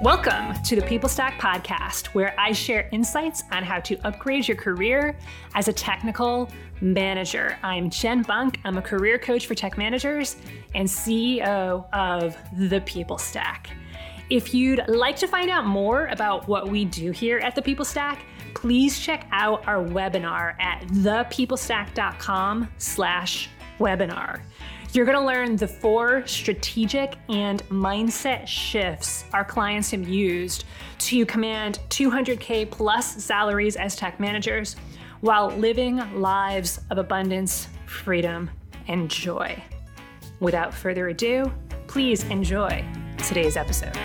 Welcome to the People Stack podcast, where I share insights on how to upgrade your career as a technical manager. I'm Jen Bunk. I'm a career coach for tech managers and CEO of the People Stack. If you'd like to find out more about what we do here at the People Stack, please check out our webinar at thepeoplestack.com/webinar. You're going to learn the 4 strategic and mindset shifts our clients have used to command $200K plus salaries as tech managers while living lives of abundance, freedom, and joy. Without further ado, please enjoy today's episode.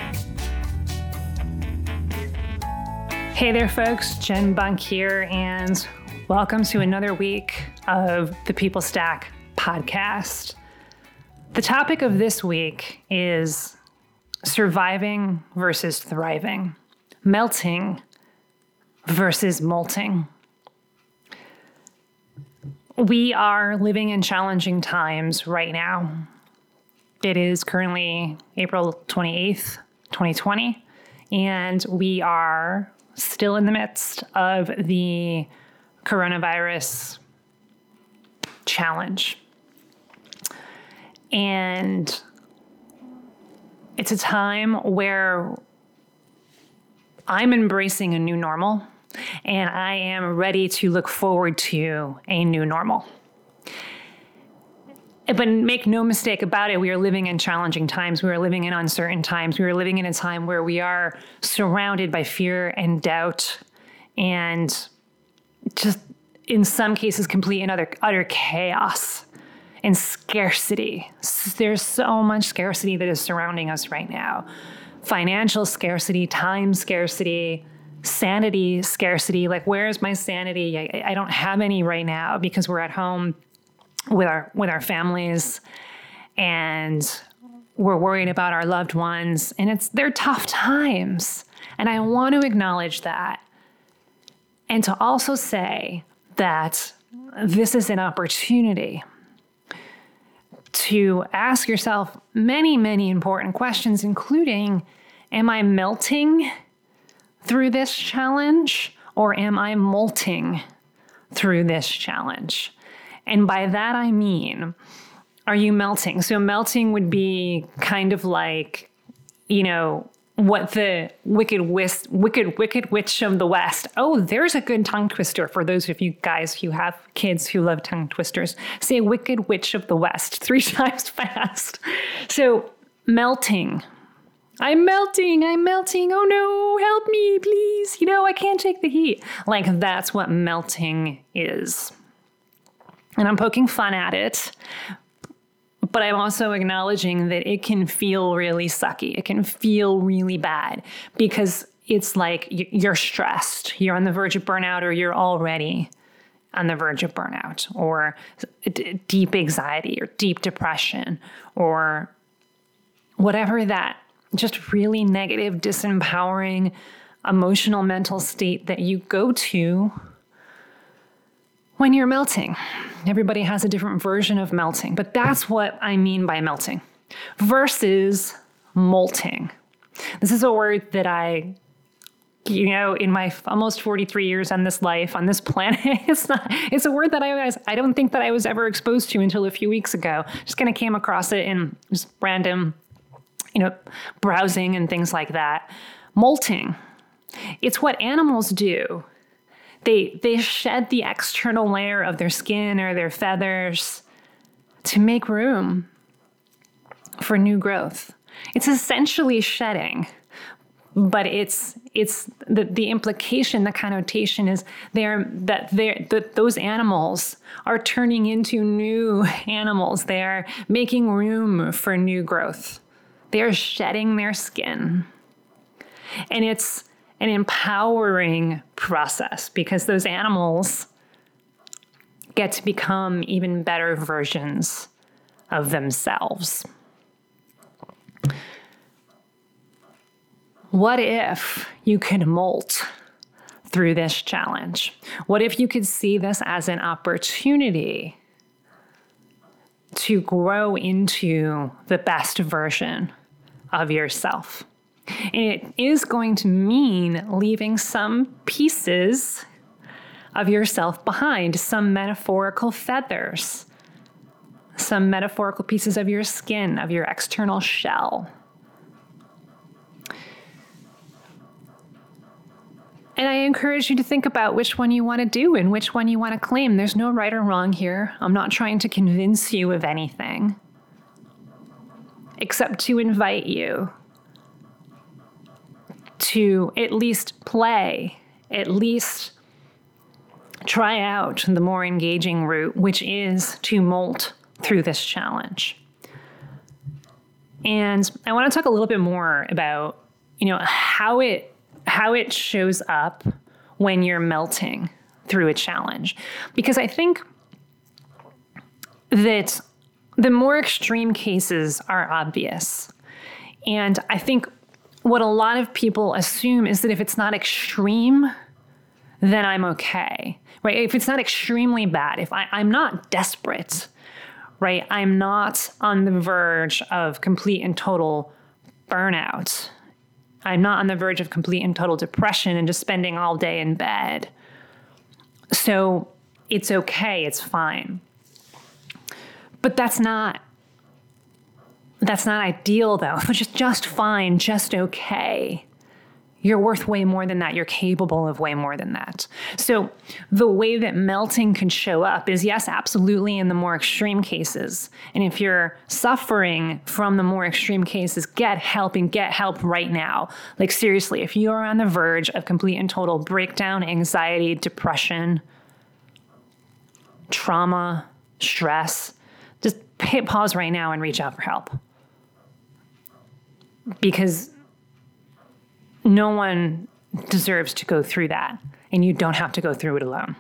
Hey there, folks. Jen Bunk here, and welcome to another week of the People Stack podcast. The topic of this week is surviving versus thriving, melting versus molting. We are living in challenging times right now. It is currently April 28th, 2020, and we are still in the midst of the coronavirus challenge. And it's a time where I'm embracing a new normal, and I am ready to look forward to a new normal. But make no mistake about it, we are living in challenging times. We are living in uncertain times. We are living in a time where we are surrounded by fear and doubt and just, in some cases, complete and utter chaos. And scarcity. There's so much scarcity that is surrounding us right now. Financial scarcity, time scarcity, sanity scarcity. Like, where's my sanity? I don't have any right now because we're at home with our families, and we're worried about our loved ones, and they're tough times. And I want to acknowledge that, and to also say that this is an opportunity to ask yourself many, many important questions, including, am I melting through this challenge, or am I molting through this challenge? And by that, I mean, are you melting? So melting would be kind of like, what the wicked witch of the West. Oh, there's a good tongue twister for those of you guys who have kids who love tongue twisters. Say wicked witch of the West 3 times fast. So melting. I'm melting. Oh no, help me, please. I can't take the heat. Like, that's what melting is. And I'm poking fun at it. But I'm also acknowledging that it can feel really sucky. It can feel really bad because it's like you're stressed. You're on the verge of burnout, or you're already on the verge of burnout, or deep anxiety, or deep depression, or whatever that just really negative, disempowering, emotional, mental state that you go to when you're melting. Everybody has a different version of melting, but that's what I mean by melting versus molting. This is a word that I, in my almost 43 years on this life, on this planet, it's a word that I don't think that I was ever exposed to until a few weeks ago. Just kind of came across it in just random, browsing and things like that. Molting. It's what animals do. They shed the external layer of their skin or their feathers to make room for new growth. It's essentially shedding, but it's the implication, the connotation is those animals are turning into new animals. They are making room for new growth. They are shedding their skin, and it's an empowering process because those animals get to become even better versions of themselves. What if you could molt through this challenge? What if you could see this as an opportunity to grow into the best version of yourself? And it is going to mean leaving some pieces of yourself behind, some metaphorical feathers, some metaphorical pieces of your skin, of your external shell. And I encourage you to think about which one you want to do and which one you want to claim. There's no right or wrong here. I'm not trying to convince you of anything, except to invite you to at least play, at least try out the more engaging route, which is to molt through this challenge. And I want to talk a little bit more about, how it shows up when you're melting through a challenge. Because I think that the more extreme cases are obvious. And I think what a lot of people assume is that if it's not extreme, then I'm okay, right? If it's not extremely bad, if I'm not desperate, right? I'm not on the verge of complete and total burnout. I'm not on the verge of complete and total depression and just spending all day in bed. So it's okay, it's fine. But that's not ideal though. Just fine, just okay. You're worth way more than that. You're capable of way more than that. So the way that melting can show up is, yes, absolutely in the more extreme cases. And if you're suffering from the more extreme cases, get help and get help right now. Like seriously, if you are on the verge of complete and total breakdown, anxiety, depression, trauma, stress, just hit pause right now and reach out for help. Because no one deserves to go through that, and you don't have to go through it alone.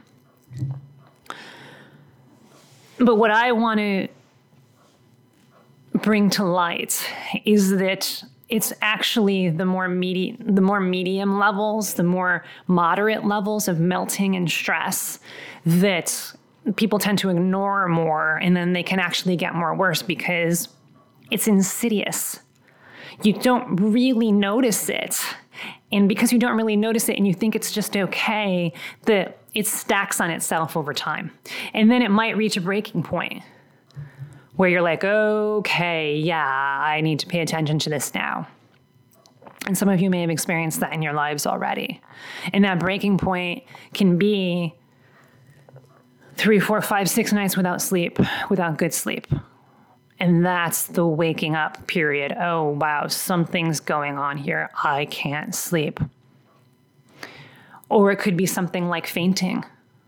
But what I want to bring to light is that it's actually the more medium levels, the more moderate levels of melting and stress that people tend to ignore more, and then they can actually get more worse because it's insidious. You don't really notice it. And because you don't really notice it and you think it's just okay, that it stacks on itself over time. And then it might reach a breaking point where you're like, okay, yeah, I need to pay attention to this now. And some of you may have experienced that in your lives already. And that breaking point can be 3, 4, 5, 6 nights without sleep, without good sleep. And that's the waking up period. Oh, wow, something's going on here. I can't sleep. Or it could be something like fainting,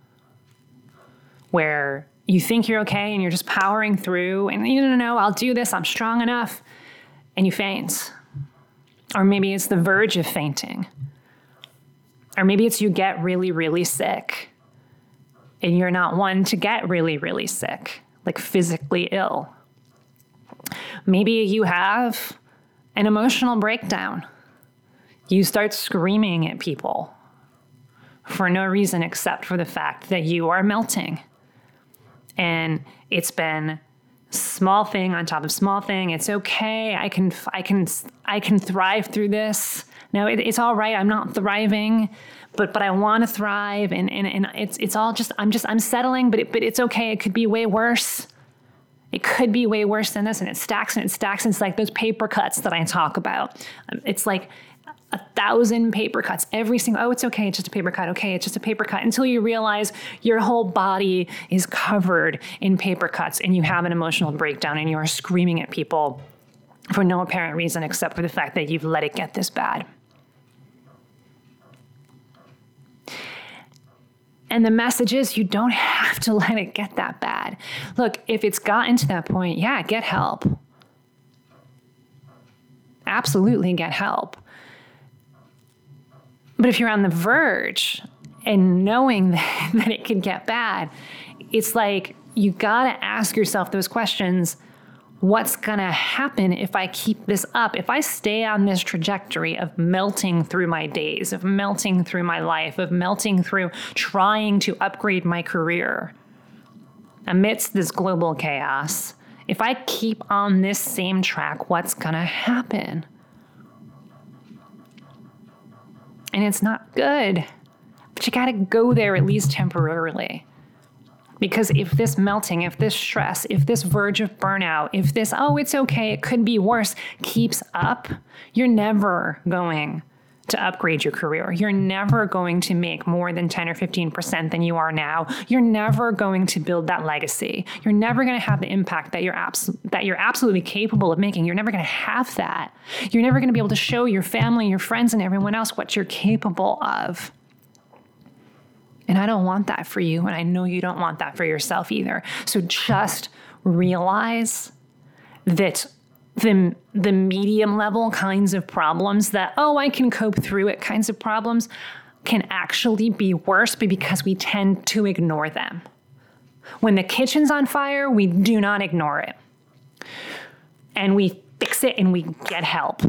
where you think you're okay and you're just powering through and no, I'll do this, I'm strong enough, and you faint. Or maybe it's the verge of fainting. Or maybe it's you get really, really sick and you're not one to get really, really sick, like physically ill. Maybe you have an emotional breakdown. You start screaming at people for no reason except for the fact that you are melting. And it's been small thing on top of small thing. It's okay. I can thrive through this. No, it's all right. I'm not thriving, but I want to thrive. And it's all just, I'm settling, but it's okay. It could be way worse. It could be way worse than this, and it stacks and it stacks. And it's like those paper cuts that I talk about. It's like 1,000 paper cuts every single, oh, it's okay, it's just a paper cut. Okay, it's just a paper cut, until you realize your whole body is covered in paper cuts and you have an emotional breakdown and you are screaming at people for no apparent reason except for the fact that you've let it get this bad. And the message is you don't have to let it get that bad. Look, if it's gotten to that point, yeah, get help. Absolutely get help. But if you're on the verge and knowing that it can get bad, it's like you gotta ask yourself those questions. What's gonna happen if I keep this up? If I stay on this trajectory of melting through my days, of melting through my life, of melting through trying to upgrade my career amidst this global chaos, if I keep on this same track, what's gonna happen? And it's not good. But you got to go there at least temporarily. Because if this melting, if this stress, if this verge of burnout, if this, oh, it's okay, it could be worse, keeps up, you're never going to upgrade your career. You're never going to make more than 10 or 15% than you are now. You're never going to build that legacy. You're never going to have the impact that you're absolutely capable of making. You're never going to have that. You're never going to be able to show your family, your friends, and everyone else what you're capable of. And I don't want that for you, and I know you don't want that for yourself either. So just realize that the medium level kinds of problems that, oh, I can cope through it kinds of problems can actually be worse because we tend to ignore them. When the kitchen's on fire, we do not ignore it. And we fix it and we get help.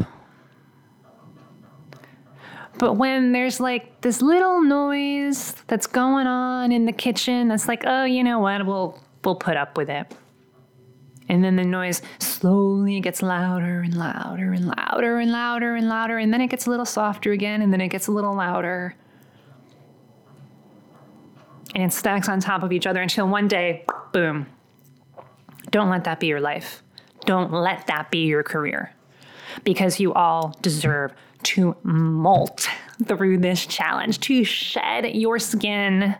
But when there's like this little noise that's going on in the kitchen, that's like, oh, you know what, we'll put up with it. And then the noise slowly gets louder and louder and louder and louder and louder. And then it gets a little softer again, and then it gets a little louder. And it stacks on top of each other until one day, boom. Don't let that be your life. Don't let that be your career. Because you all deserve to molt through this challenge, to shed your skin,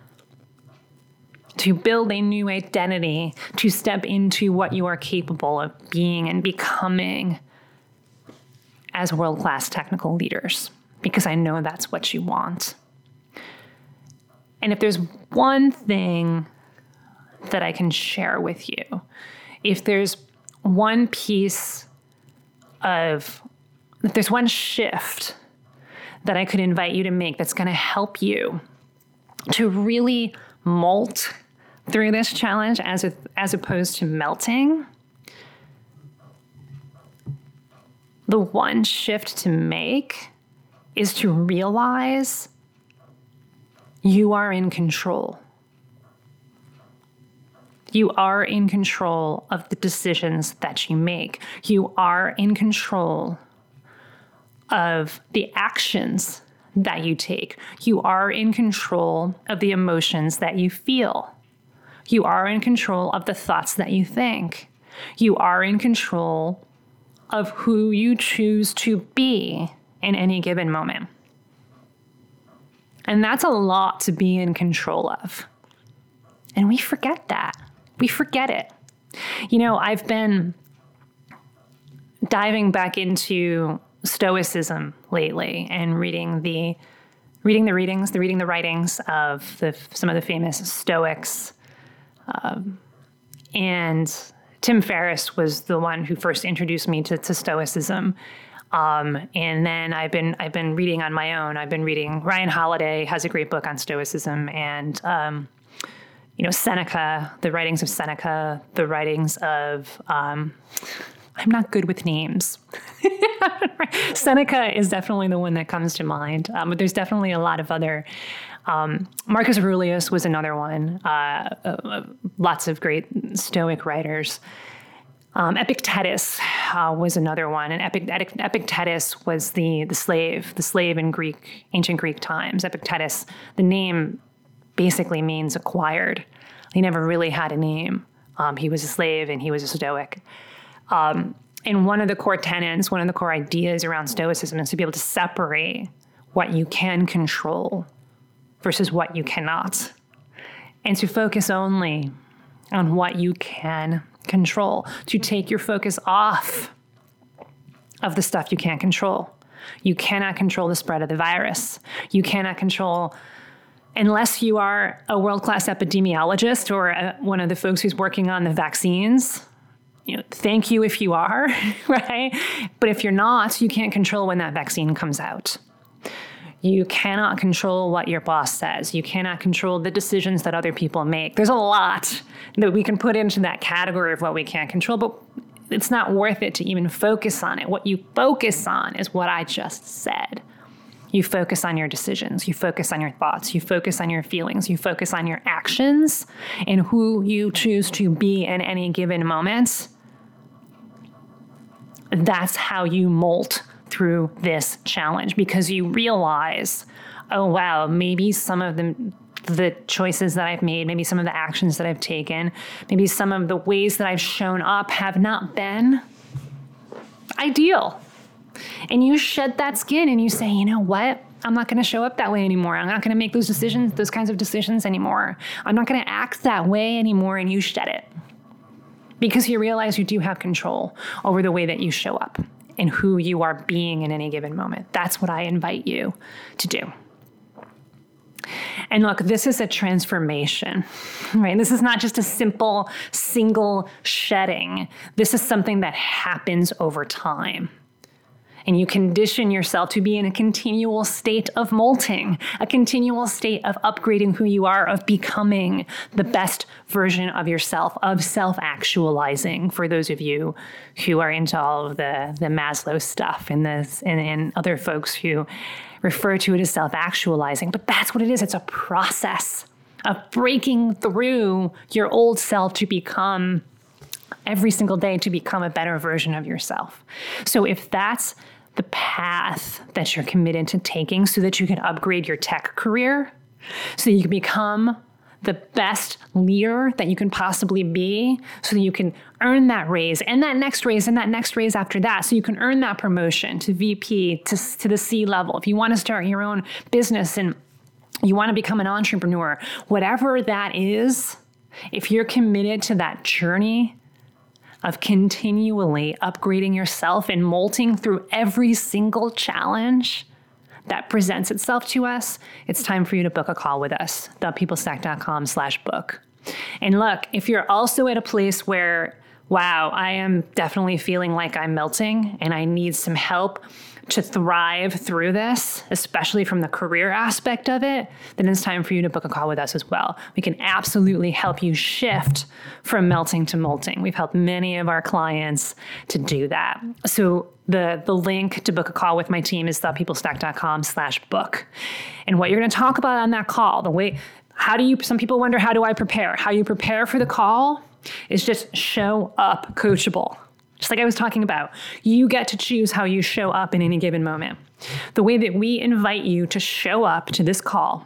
to build a new identity, to step into what you are capable of being and becoming as world-class technical leaders, because I know that's what you want. And if there's one thing that I can share with you, if there's one shift that I could invite you to make that's going to help you to really molt through this challenge as opposed to melting, the one shift to make is to realize you are in control. You are in control of the decisions that you make. You are in control of the actions that you take. You are in control of the emotions that you feel. You are in control of the thoughts that you think. You are in control of who you choose to be in any given moment. And that's a lot to be in control of. And we forget that. We forget it. You know, I've been diving back into Stoicism lately and reading the writings of some of the famous Stoics. And Tim Ferriss was the one who first introduced me to Stoicism. And then I've been reading on my own. I've been reading, Ryan Holiday has a great book on Stoicism, and Seneca, the writings of Seneca, the writings of, I'm not good with names. Seneca is definitely the one that comes to mind, but there's definitely a lot of other. Marcus Aurelius was another one. Lots of great Stoic writers. Epictetus was another one, and Epictetus was the slave in ancient Greek times. Epictetus, the name basically means acquired. He never really had a name. He was a slave and he was a Stoic. And one of the core tenets, one of the core ideas around Stoicism is to be able to separate what you can control versus what you cannot, and to focus only on what you can control, to take your focus off of the stuff you can't control. You cannot control the spread of the virus. You cannot control, unless you are a world-class epidemiologist or one of the folks who's working on the vaccines. Thank you if you are, right? But if you're not, you can't control when that vaccine comes out. You cannot control what your boss says. You cannot control the decisions that other people make. There's a lot that we can put into that category of what we can't control, but it's not worth it to even focus on it. What you focus on is what I just said. You focus on your decisions. You focus on your thoughts. You focus on your feelings. You focus on your actions and who you choose to be in any given moment. That's how you molt through this challenge because you realize, oh, wow, maybe some of the choices that I've made, maybe some of the actions that I've taken, maybe some of the ways that I've shown up have not been ideal. And you shed that skin and you say, you know what? I'm not going to show up that way anymore. I'm not going to make those kinds of decisions anymore. I'm not going to act that way anymore. And you shed it because you realize you do have control over the way that you show up and who you are being in any given moment. That's what I invite you to do. And look, this is a transformation, right? This is not just a simple single shedding. This is something that happens over time. And you condition yourself to be in a continual state of molting, a continual state of upgrading who you are, of becoming the best version of yourself, of self-actualizing, for those of you who are into all of the Maslow stuff and other folks who refer to it as self-actualizing. But that's what it is. It's a process of breaking through your old self to become, every single day, to become a better version of yourself. So if that's the path that you're committed to taking so that you can upgrade your tech career, so you can become the best leader that you can possibly be, so that you can earn that raise and that next raise and that next raise after that, so you can earn that promotion to VP, to the C level. If you want to start your own business and you want to become an entrepreneur, whatever that is, if you're committed to that journey of continually upgrading yourself and molting through every single challenge that presents itself to us, it's time for you to book a call with us, thepeoplestack.com/book. And look, if you're also at a place where, wow, I am definitely feeling like I'm melting and I need some help to thrive through this, especially from the career aspect of it, then it's time for you to book a call with us as well. We can absolutely help you shift from melting to molting. We've helped many of our clients to do that. So the link to book a call with my team is thepeoplestack.com/book. And what you're going to talk about on that call, some people wonder, how do I prepare? How you prepare for the call is just show up coachable. Just like I was talking about, you get to choose how you show up in any given moment. The way that we invite you to show up to this call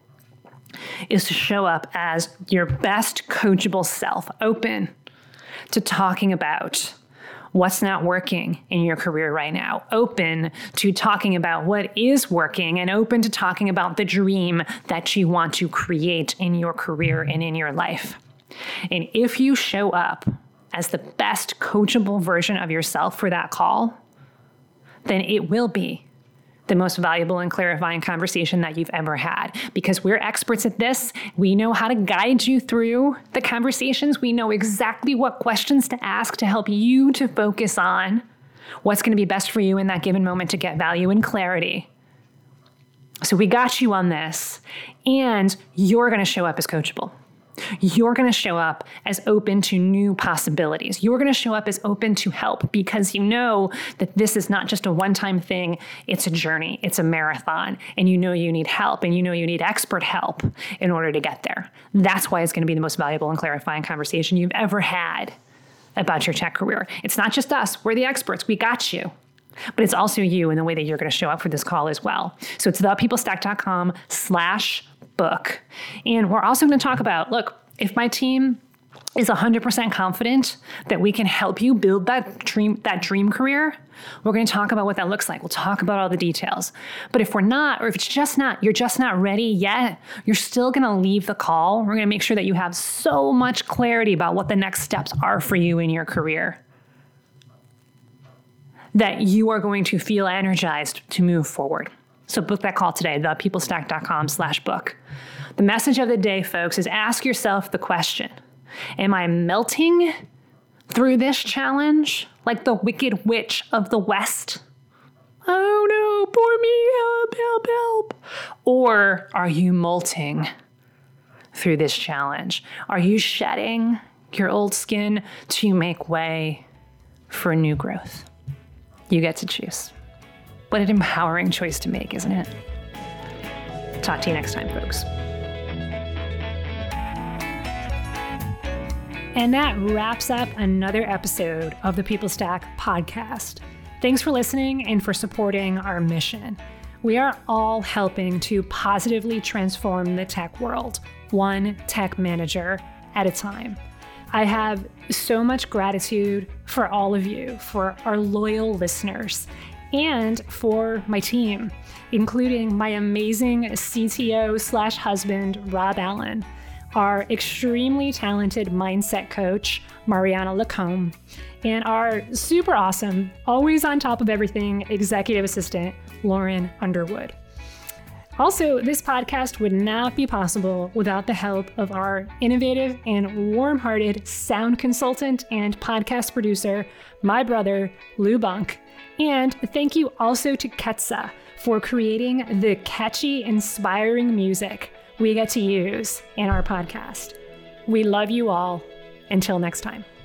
is to show up as your best coachable self, open to talking about what's not working in your career right now, open to talking about what is working, and open to talking about the dream that you want to create in your career and in your life. And if you show up as the best coachable version of yourself for that call, then it will be the most valuable and clarifying conversation that you've ever had. Because we're experts at this. We know how to guide you through the conversations. We know exactly what questions to ask to help you to focus on what's going to be best for you in that given moment to get value and clarity. So we got you on this, and you're going to show up as coachable. You're going to show up as open to new possibilities. You're going to show up as open to help because you know that this is not just a one-time thing. It's a journey. It's a marathon. And you know you need help, and you know you need expert help in order to get there. That's why it's going to be the most valuable and clarifying conversation you've ever had about your tech career. It's not just us. We're the experts. We got you. But it's also you and the way that you're going to show up for this call as well. So it's thepeoplestack.com/book. And we're also going to talk about, look, if my team is 100% confident that we can help you build that dream career, we're going to talk about what that looks like. We'll talk about all the details. But if we're not, or if you're just not ready yet, you're still going to leave the call. We're going to make sure that you have so much clarity about what the next steps are for you in your career, that you are going to feel energized to move forward. So book that call today, thepeoplestack.com/book. The message of the day, folks, is ask yourself the question, am I melting through this challenge like the Wicked Witch of the West? Oh no, poor me, help, help, help. Or are you molting through this challenge? Are you shedding your old skin to make way for new growth? You get to choose. What an empowering choice to make, isn't it? Talk to you next time, folks. And that wraps up another episode of the People Stack podcast. Thanks for listening and for supporting our mission. We are all helping to positively transform the tech world, one tech manager at a time. I have so much gratitude for all of you, for our loyal listeners, and for my team, including my amazing CTO/husband, Rob Allen, our extremely talented mindset coach, Mariana Lacombe, and our super awesome, always on top of everything, executive assistant, Lauren Underwood. Also, this podcast would not be possible without the help of our innovative and warm-hearted sound consultant and podcast producer, my brother, Lou Bunk. And thank you also to Ketsa for creating the catchy, inspiring music we get to use in our podcast. We love you all. Until next time.